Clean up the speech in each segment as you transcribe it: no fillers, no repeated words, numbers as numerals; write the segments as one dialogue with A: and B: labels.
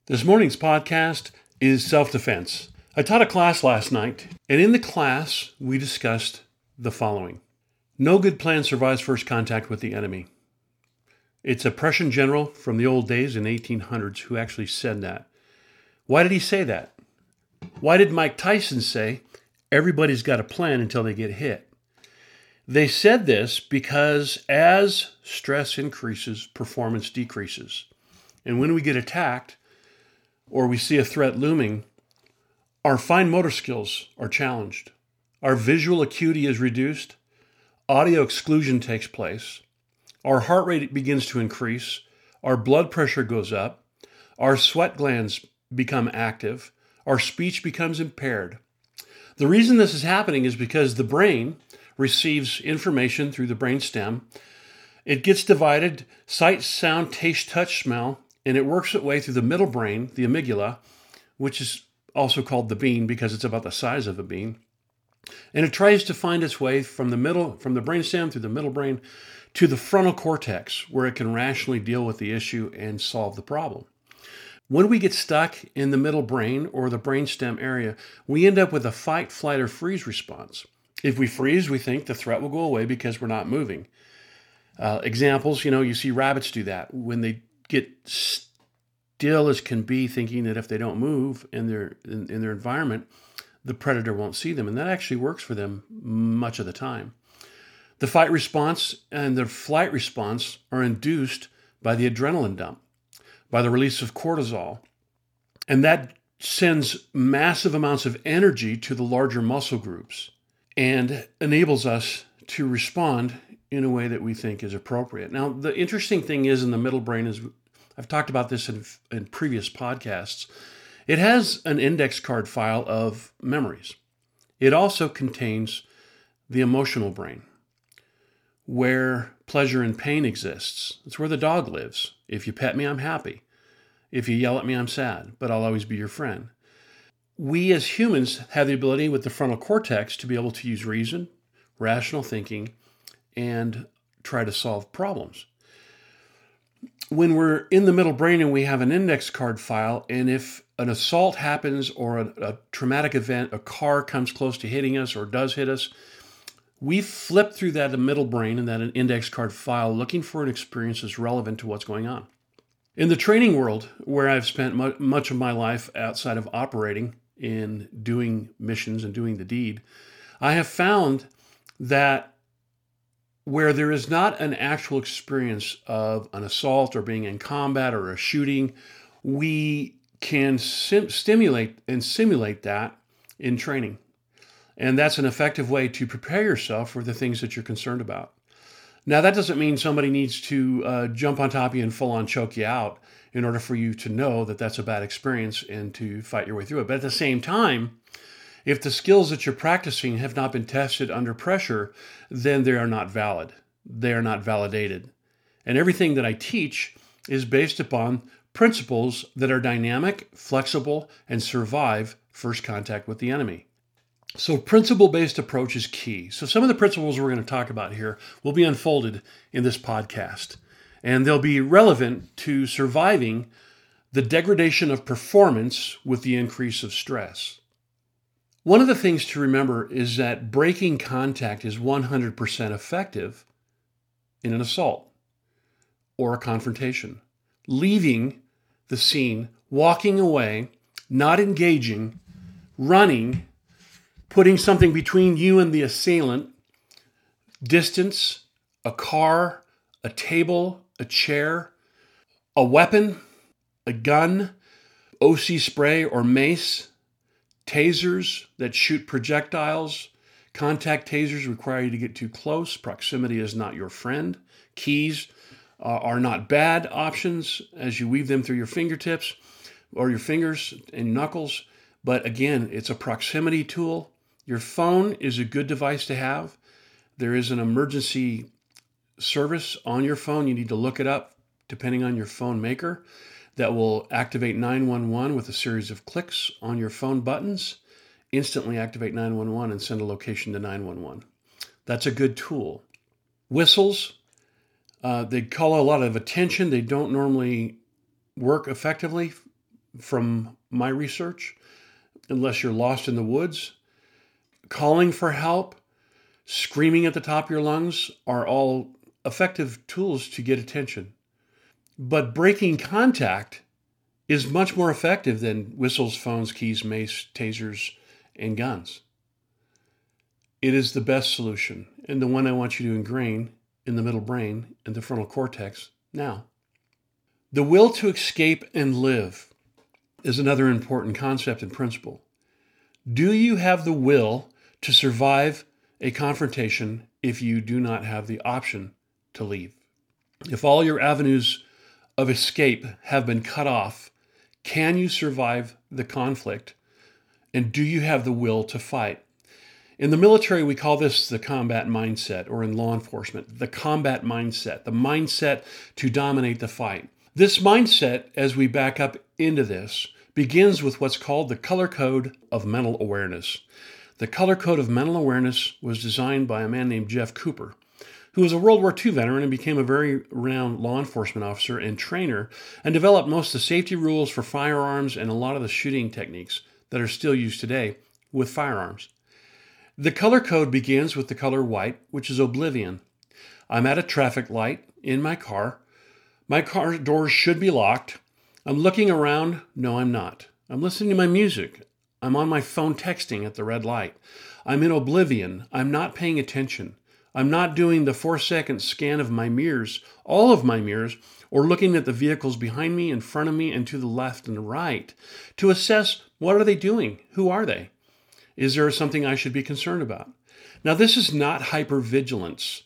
A: This morning's podcast is self-defense. I taught a class last night, and in the class, we discussed the following. No good plan survives first contact with the enemy. It's a Prussian general from the old days in the 1800s who actually said that. Why did he say that? Why did Mike Tyson say, everybody's got a plan until they get hit? They said this because as stress increases, performance decreases. And when we get attacked, or we see a threat looming, our fine motor skills are challenged. Our visual acuity is reduced. Audio exclusion takes place. Our heart rate begins to increase. Our blood pressure goes up. Our sweat glands become active. Our speech becomes impaired. The reason this is happening is because the brain receives information through the brainstem. It gets divided, sight, sound, taste, touch, smell, and it works its way through the middle brain, the amygdala, which is also called the bean because it's about the size of a bean. And it tries to find its way from the brainstem through the middle brain to the frontal cortex, where it can rationally deal with the issue and solve the problem. When we get stuck in the middle brain or the brainstem area, we end up with a fight, flight, or freeze response. If we freeze, we think the threat will go away because we're not moving. Examples, you see rabbits do that. When they get still as can be, thinking that if they don't move in their environment, the predator won't see them. And that actually works for them much of the time. The fight response and the flight response are induced by the adrenaline dump, by the release of cortisol. And that sends massive amounts of energy to the larger muscle groups and enables us to respond in a way that we think is appropriate. Now, the interesting thing is in the middle brain is, I've talked about this in previous podcasts, it has an index card file of memories. It also contains the emotional brain, where pleasure and pain exists. It's where the dog lives. If you pet me, I'm happy. If you yell at me, I'm sad, but I'll always be your friend. We as humans have the ability with the frontal cortex to be able to use reason, rational thinking, and try to solve problems. When we're in the middle brain and we have an index card file, and if an assault happens or a traumatic event, a car comes close to hitting us or does hit us, we flip through that middle brain and that index card file looking for an experience that's relevant to what's going on. In the training world, where I've spent much of my life outside of operating in doing missions and doing the deed, I have found that where there is not an actual experience of an assault or being in combat or a shooting, we can stimulate and simulate that in training. And that's an effective way to prepare yourself for the things that you're concerned about. Now, that doesn't mean somebody needs to jump on top of you and full-on choke you out in order for you to know that that's a bad experience and to fight your way through it. But at the same time, if the skills that you're practicing have not been tested under pressure, then they are not valid. They are not validated. And everything that I teach is based upon principles that are dynamic, flexible, and survive first contact with the enemy. So principle-based approach is key. So some of the principles we're going to talk about here will be unfolded in this podcast, and they'll be relevant to surviving the degradation of performance with the increase of stress. One of the things to remember is that breaking contact is 100% effective in an assault or a confrontation. Leaving the scene, walking away, not engaging, running, putting something between you and the assailant, distance, a car, a table, a chair, a weapon, a gun, OC spray or mace, tasers that shoot projectiles. Contact tasers require you to get too close. Proximity is not your friend. Keys are not bad options as you weave them through your fingertips or your fingers and knuckles. But again, it's a proximity tool. Your phone is a good device to have. There is an emergency service on your phone. You need to look it up depending on your phone maker. That will activate 911 with a series of clicks on your phone buttons, instantly activate 911 and send a location to 911. That's a good tool. Whistles, they call a lot of attention. They don't normally work effectively from my research, unless you're lost in the woods. Calling for help, screaming at the top of your lungs are all effective tools to get attention. But breaking contact is much more effective than whistles, phones, keys, mace, tasers, and guns. It is the best solution, and the one I want you to ingrain in the middle brain and the frontal cortex now. The will to escape and live is another important concept and principle. Do you have the will to survive a confrontation if you do not have the option to leave? If all your avenues of escape have been cut off, can you survive the conflict? And do you have the will to fight? In the military, we call this the combat mindset, or in law enforcement, the combat mindset, the mindset to dominate the fight. This mindset, as we back up into this, begins with what's called the color code of mental awareness. The color code of mental awareness was designed by a man named Jeff Cooper, who was a World War II veteran and became a very renowned law enforcement officer and trainer, and developed most of the safety rules for firearms and a lot of the shooting techniques that are still used today with firearms. The color code begins with the color white, which is oblivion. I'm at a traffic light in my car. My car doors should be locked. I'm looking around. No, I'm not. I'm listening to my music. I'm on my phone texting at the red light. I'm in oblivion. I'm not paying attention. I'm not doing the 4-second scan of my mirrors, all of my mirrors, or looking at the vehicles behind me, in front of me, and to the left and the right to assess what are they doing? Who are they? Is there something I should be concerned about? Now, this is not hypervigilance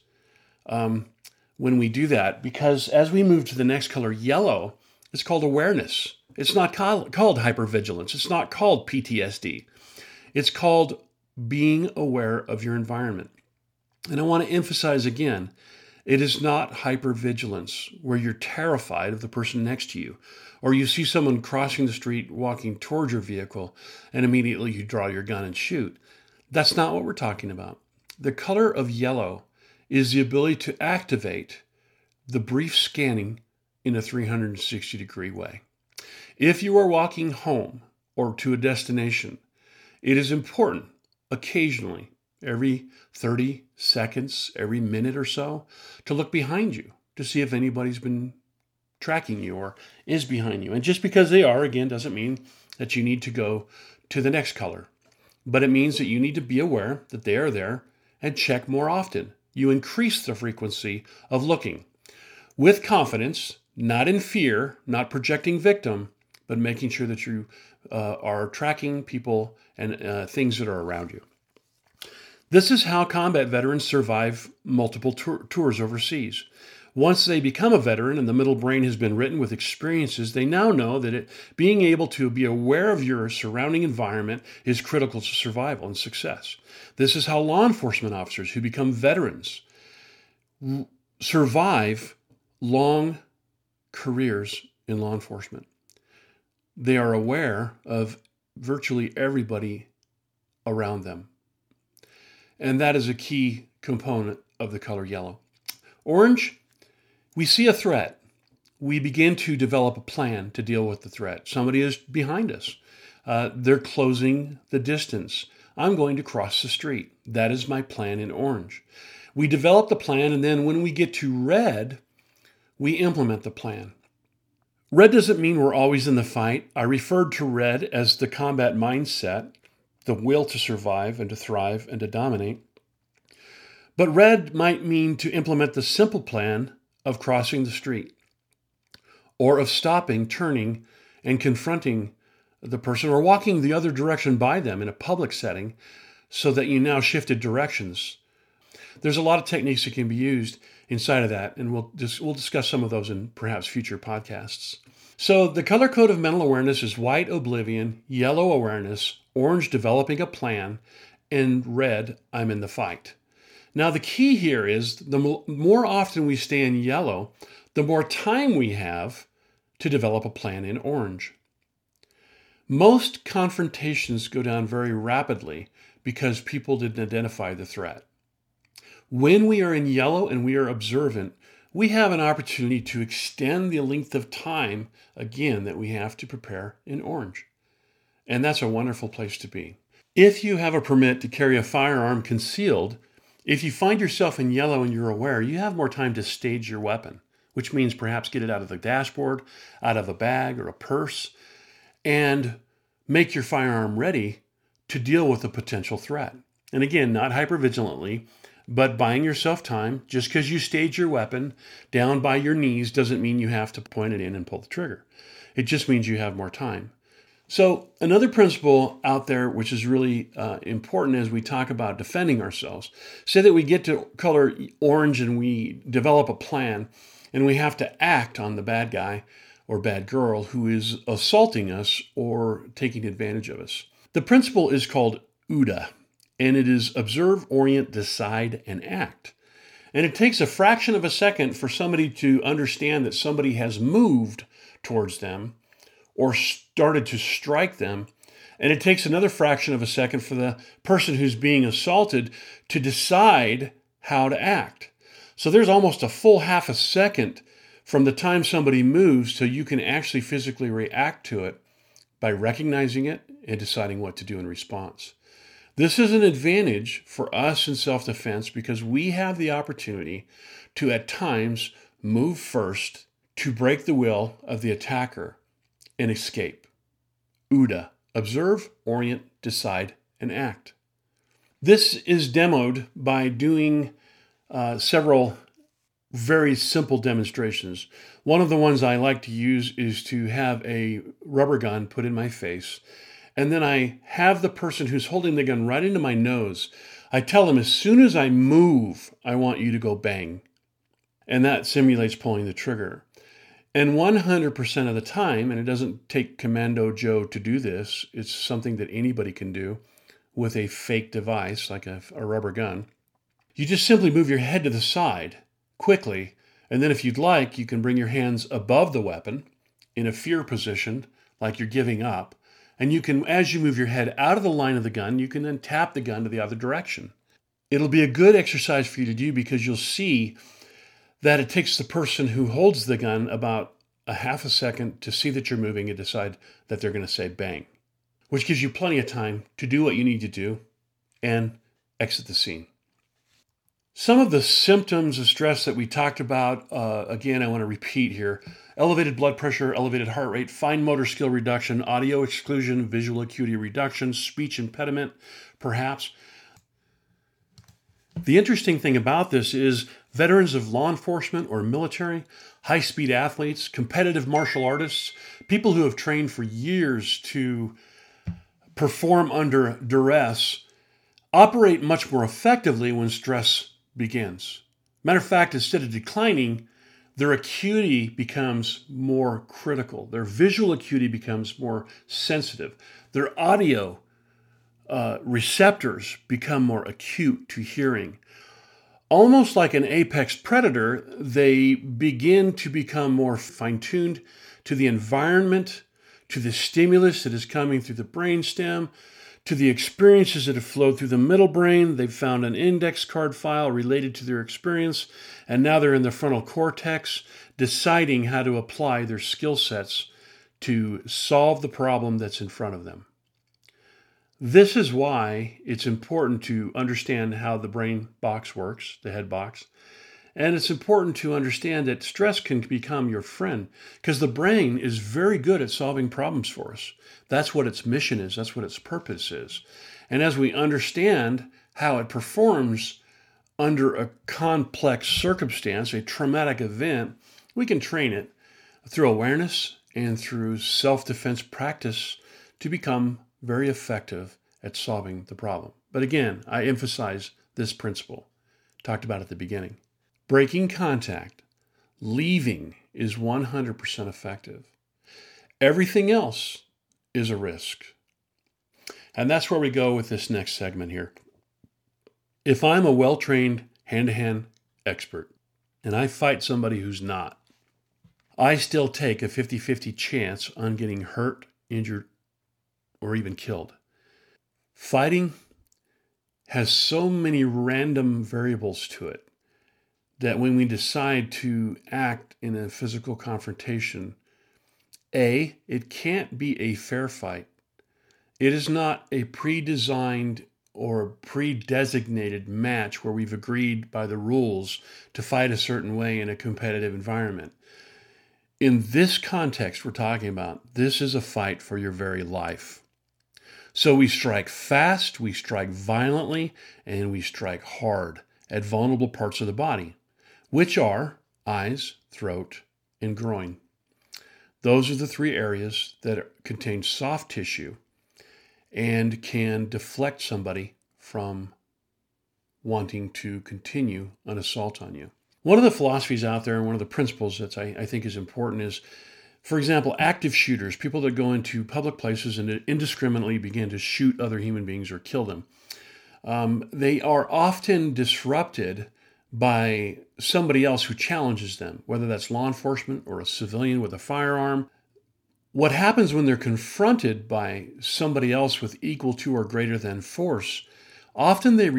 A: when we do that, because as we move to the next color, yellow, it's called awareness. It's not called hypervigilance. It's not called PTSD. It's called being aware of your environment. And I want to emphasize again, it is not hypervigilance where you're terrified of the person next to you, or you see someone crossing the street walking towards your vehicle and immediately you draw your gun and shoot. That's not what we're talking about. The color of yellow is the ability to activate the brief scanning in a 360-degree way. If you are walking home or to a destination, it is important occasionally, every 30 seconds, every minute or so, to look behind you to see if anybody's been tracking you or is behind you. And just because they are, again, doesn't mean that you need to go to the next color. But it means that you need to be aware that they are there and check more often. You increase the frequency of looking with confidence, not in fear, not projecting victim, but making sure that you are tracking people and things that are around you. This is how combat veterans survive multiple tours overseas. Once they become a veteran and the middle brain has been written with experiences, they now know that being able to be aware of your surrounding environment is critical to survival and success. This is how law enforcement officers who become veterans survive long careers in law enforcement. They are aware of virtually everybody around them. And that is a key component of the color yellow. Orange, we see a threat. We begin to develop a plan to deal with the threat. Somebody is behind us. They're closing the distance. I'm going to cross the street. That is my plan in orange. We develop the plan, and then when we get to red, we implement the plan. Red doesn't mean we're always in the fight. I referred to red as the combat mindset, the will to survive and to thrive and to dominate. But red might mean to implement the simple plan of crossing the street, or of stopping, turning, and confronting the person, or walking the other direction by them in a public setting so that you now shifted directions. There's a lot of techniques that can be used inside of that, and we'll discuss some of those in perhaps future podcasts. So the color code of mental awareness is white, oblivion, yellow, awareness, orange, developing a plan, and red, I'm in the fight. Now the key here is the more often we stay in yellow, the more time we have to develop a plan in orange. Most confrontations go down very rapidly because people didn't identify the threat. When we are in yellow and we are observant, we have an opportunity to extend the length of time, again, that we have to prepare in orange. And that's a wonderful place to be. If you have a permit to carry a firearm concealed, if you find yourself in yellow and you're aware, you have more time to stage your weapon, which means perhaps get it out of the dashboard, out of a bag or a purse, and make your firearm ready to deal with a potential threat. And again, not hypervigilantly, but buying yourself time. Just because you stage your weapon down by your knees doesn't mean you have to point it in and pull the trigger. It just means you have more time. So another principle out there, which is really important as we talk about defending ourselves, say that we get to color orange and we develop a plan and we have to act on the bad guy or bad girl who is assaulting us or taking advantage of us. The principle is called OODA, and it is observe, orient, decide, and act. And it takes a fraction of a second for somebody to understand that somebody has moved towards them or started to strike them. And it takes another fraction of a second for the person who's being assaulted to decide how to act. So there's almost a full half a second from the time somebody moves till you can actually physically react to it by recognizing it and deciding what to do in response. This is an advantage for us in self-defense because we have the opportunity to at times move first to break the will of the attacker and escape. OODA, observe, orient, decide, and act. This is demoed by doing several very simple demonstrations. One of the ones I like to use is to have a rubber gun put in my face, and then I have the person who's holding the gun right into my nose. I tell them, as soon as I move, I want you to go bang. And that simulates pulling the trigger. And 100% of the time, and it doesn't take Commando Joe to do this, it's something that anybody can do with a fake device like a rubber gun. You just simply move your head to the side quickly, and then if you'd like, you can bring your hands above the weapon in a fear position, like you're giving up, and you can, as you move your head out of the line of the gun, you can then tap the gun to the other direction. It'll be a good exercise for you to do because you'll see that it takes the person who holds the gun about a half a second to see that you're moving and decide that they're going to say bang, which gives you plenty of time to do what you need to do and exit the scene. Some of the symptoms of stress that we talked about, again, I want to repeat here: elevated blood pressure, elevated heart rate, fine motor skill reduction, audio exclusion, visual acuity reduction, speech impediment, perhaps. The interesting thing about this is veterans of law enforcement or military, high-speed athletes, competitive martial artists, people who have trained for years to perform under duress, operate much more effectively when stress begins. Matter of fact, instead of declining, their acuity becomes more critical. Their visual acuity becomes more sensitive. Their audio receptors become more acute to hearing. Almost like an apex predator, they begin to become more fine-tuned to the environment, to the stimulus that is coming through the brainstem, to the experiences that have flowed through the middle brain. They've found an index card file related to their experience, and now they're in the frontal cortex deciding how to apply their skill sets to solve the problem that's in front of them. This is why it's important to understand how the brain box works, the head box. And it's important to understand that stress can become your friend because the brain is very good at solving problems for us. That's what its mission is. That's what its purpose is. And as we understand how it performs under a complex circumstance, a traumatic event, we can train it through awareness and through self-defense practice to become very effective at solving the problem. But again, I emphasize this principle, talked about at the beginning. Breaking contact, leaving is 100% effective. Everything else is a risk. And that's where we go with this next segment here. If I'm a well-trained hand-to-hand expert and I fight somebody who's not, I still take a 50-50 chance on getting hurt, injured, or even killed. Fighting has so many random variables to it. that when we decide to act in a physical confrontation, A, it can't be a fair fight. It is not a pre-designed or pre-designated match where we've agreed by the rules to fight a certain way in a competitive environment. In this context we're talking about, this is a fight for your very life. So we strike fast, we strike violently, and we strike hard at vulnerable parts of the body, which are eyes, throat, and groin. Those are the three areas that contain soft tissue and can deflect somebody from wanting to continue an assault on you. One of the philosophies out there and one of the principles that I think is important is, for example, active shooters, people that go into public places and indiscriminately begin to shoot other human beings or kill them. They are often disrupted by somebody else who challenges them, whether that's law enforcement or a civilian with a firearm. What happens when they're confronted by somebody else with equal to or greater than force, often they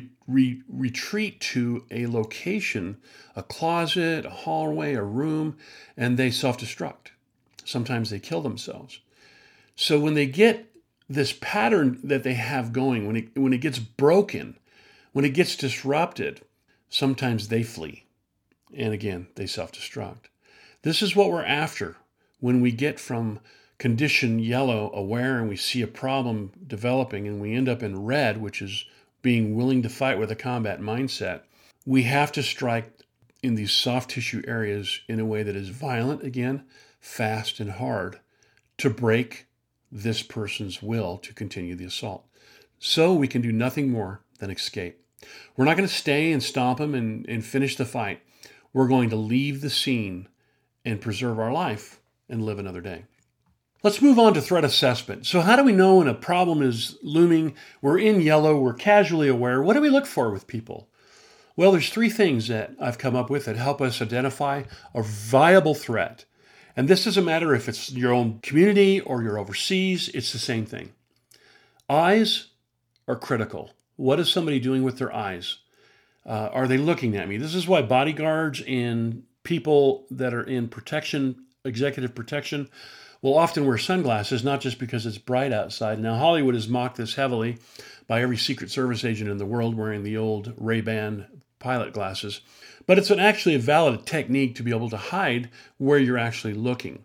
A: retreat to a location, a closet, a hallway, a room, and they self-destruct. Sometimes they kill themselves. So when they get this pattern that they have going, when it gets broken, when it gets disrupted, sometimes they flee. And again, they self-destruct. This is what we're after when we get from condition yellow, aware, and we see a problem developing, and we end up in red, which is being willing to fight with a combat mindset. We have to strike in these soft tissue areas in a way that is violent, again, fast and hard, to break this person's will to continue the assault. So we can do nothing more than escape. We're not going to stay and stomp them and finish the fight. We're going to leave the scene and preserve our life and live another day. Let's move on to threat assessment. So how do we know when a problem is looming? We're in yellow, we're casually aware. What do we look for with people? Well, there's three things that I've come up with that help us identify a viable threat. And this doesn't matter if it's your own community or you're overseas, it's the same thing. Eyes are critical. What is somebody doing with their eyes? Are they looking at me? This is why bodyguards and people that are in protection, executive protection, will often wear sunglasses, not just because it's bright outside. Now, Hollywood has mocked this heavily by every Secret Service agent in the world wearing the old Ray-Ban pilot glasses. But it's actually a valid technique to be able to hide where you're actually looking.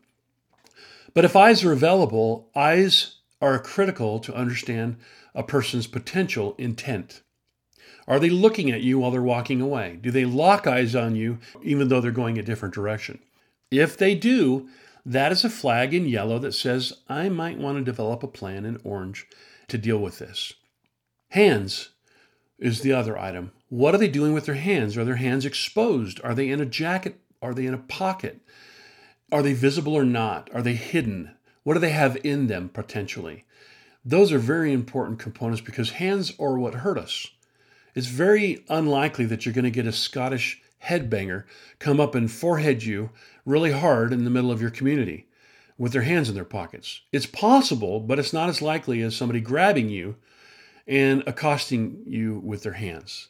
A: But if eyes are available, eyes are critical to understand a person's potential intent. Are they looking at you while they're walking away? Do they lock eyes on you even though they're going a different direction? If they do, that is a flag in yellow that says, I might want to develop a plan in orange to deal with this. Hands is the other item. What are they doing with their hands? Are their hands exposed? Are they in a jacket? Are they in a pocket? Are they visible or not? Are they hidden? What do they have in them potentially? Those are very important components because hands are what hurt us. It's very unlikely that you're going to get a Scottish headbanger come up and forehead you really hard in the middle of your community with their hands in their pockets. It's possible, but it's not as likely as somebody grabbing you and accosting you with their hands.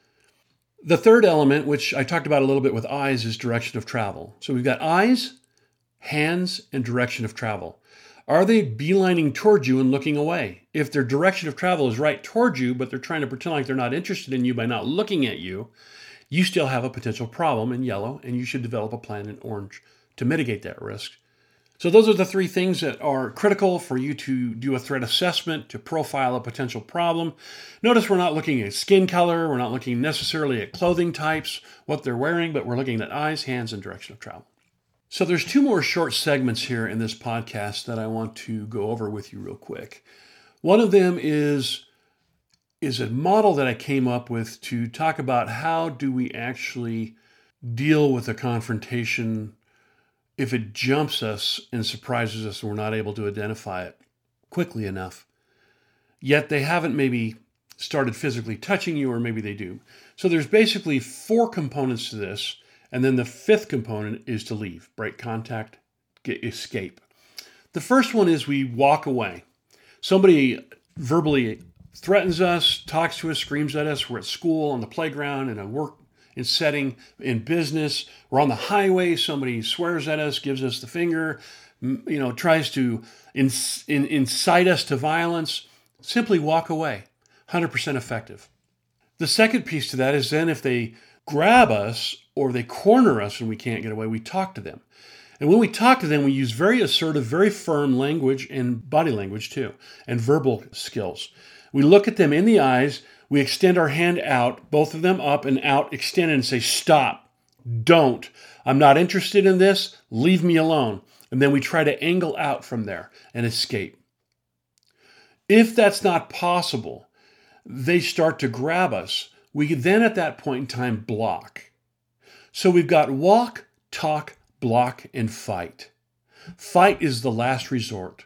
A: The third element, which I talked about a little bit with eyes, is direction of travel. So we've got eyes, hands, and direction of travel. Are they beelining toward you and looking away? If their direction of travel is right toward you, but they're trying to pretend like they're not interested in you by not looking at you, you still have a potential problem in yellow, and you should develop a plan in orange to mitigate that risk. So those are the three things that are critical for you to do a threat assessment, to profile a potential problem. Notice we're not looking at skin color, we're not looking necessarily at clothing types, what they're wearing, but we're looking at eyes, hands, and direction of travel. So there's two more short segments here in this podcast that I want to go over with you real quick. One of them is a model that I came up with to talk about how do we actually deal with a confrontation if it jumps us and surprises us and we're not able to identify it quickly enough. Yet they haven't maybe started physically touching you, or maybe they do. So there's basically 4 components to this. And then the 5th component is to leave, break contact, escape. The first one is we walk away. Somebody verbally threatens us, talks to us, screams at us. We're at school, on the playground, in a work in setting in business. We're on the highway. Somebody swears at us, gives us the finger, tries to incite us to violence. Simply walk away. 100% effective. The second piece to that is then if they grab us or they corner us and we can't get away, we talk to them. And when we talk to them, we use very assertive, very firm language and body language too, and verbal skills. We look at them in the eyes, we extend our hand out, both of them up and out, extended, and say, stop, don't, I'm not interested in this, leave me alone. And then we try to angle out from there and escape. If that's not possible, they start to grab us. We could then at that point in time block. So we've got walk, talk, block, and fight. Fight is the last resort.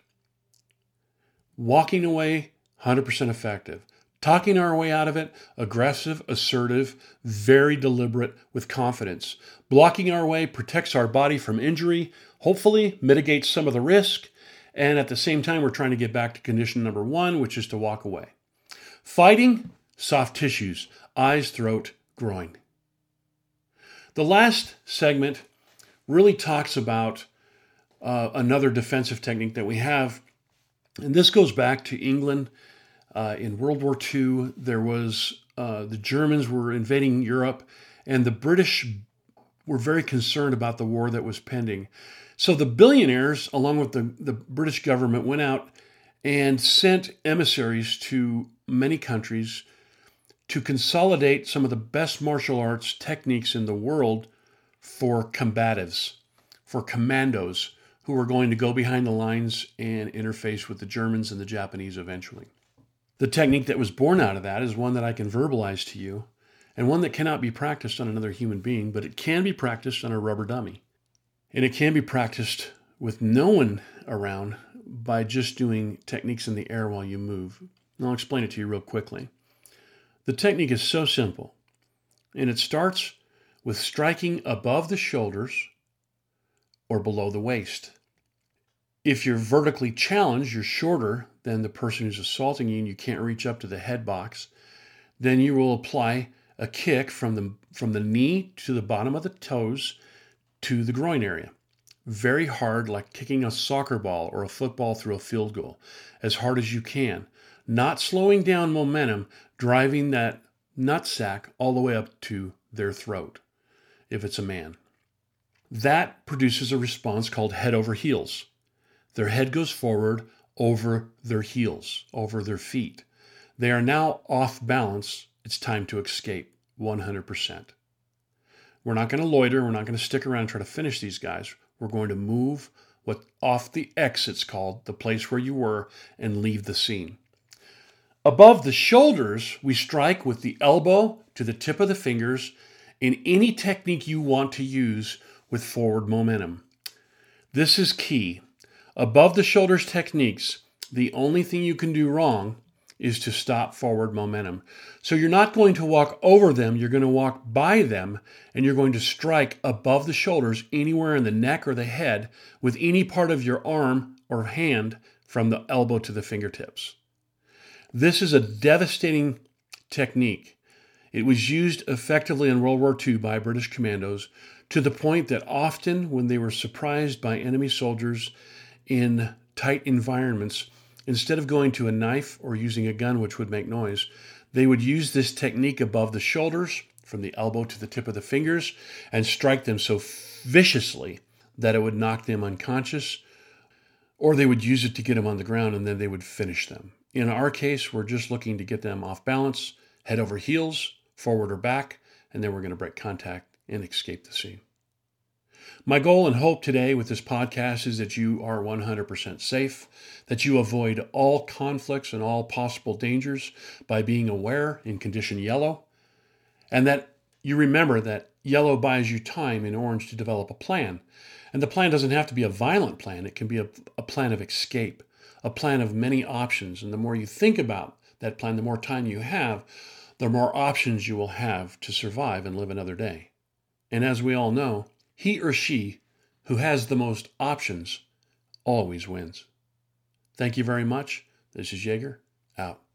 A: Walking away, 100% effective. Talking our way out of it, aggressive, assertive, very deliberate, with confidence. Blocking our way protects our body from injury, hopefully mitigates some of the risk, and at the same time, we're trying to get back to condition number 1, which is to walk away. Fighting, soft tissues, eyes, throat, groin. The last segment really talks about another defensive technique that we have, and this goes back to England. In World War II, there was the Germans were invading Europe, and the British were very concerned about the war that was pending. So the billionaires, along with the British government, went out and sent emissaries to many countries to consolidate some of the best martial arts techniques in the world for combatives, for commandos who were going to go behind the lines and interface with the Germans and the Japanese eventually. The technique that was born out of that is one that I can verbalize to you, and one that cannot be practiced on another human being, but it can be practiced on a rubber dummy. And it can be practiced with no one around by just doing techniques in the air while you move. And I'll explain it to you real quickly. The technique is so simple, and it starts with striking above the shoulders or below the waist. If you're vertically challenged, you're shorter than the person who's assaulting you and you can't reach up to the head box, then you will apply a kick from the knee to the bottom of the toes to the groin area. Very hard, like kicking a soccer ball or a football through a field goal, as hard as you can. Not slowing down momentum, driving that nutsack all the way up to their throat, if it's a man. That produces a response called head over heels. Their head goes forward over their heels, over their feet. They are now off balance. It's time to escape, 100%. We're not going to loiter. We're not going to stick around and try to finish these guys. We're going to move off the X, it's called, the place where you were, and leave the scene. Above the shoulders, we strike with the elbow to the tip of the fingers in any technique you want to use with forward momentum. This is key. Above the shoulders techniques, the only thing you can do wrong is to stop forward momentum. So you're not going to walk over them, you're going to walk by them, and you're going to strike above the shoulders anywhere in the neck or the head with any part of your arm or hand from the elbow to the fingertips. This is a devastating technique. It was used effectively in World War II by British commandos to the point that often when they were surprised by enemy soldiers in tight environments, instead of going to a knife or using a gun, which would make noise, they would use this technique above the shoulders, from the elbow to the tip of the fingers, and strike them so viciously that it would knock them unconscious, or they would use it to get them on the ground and then they would finish them. In our case, we're just looking to get them off balance, head over heels, forward or back, and then we're going to break contact and escape the scene. My goal and hope today with this podcast is that you are 100% safe, that you avoid all conflicts and all possible dangers by being aware in condition yellow, and that you remember that yellow buys you time in orange to develop a plan. And the plan doesn't have to be a violent plan. It can be a plan of escape, a plan of many options. And the more you think about that plan, the more time you have, the more options you will have to survive and live another day. And as we all know, he or she who has the most options always wins. Thank you very much. This is Jaeger, out.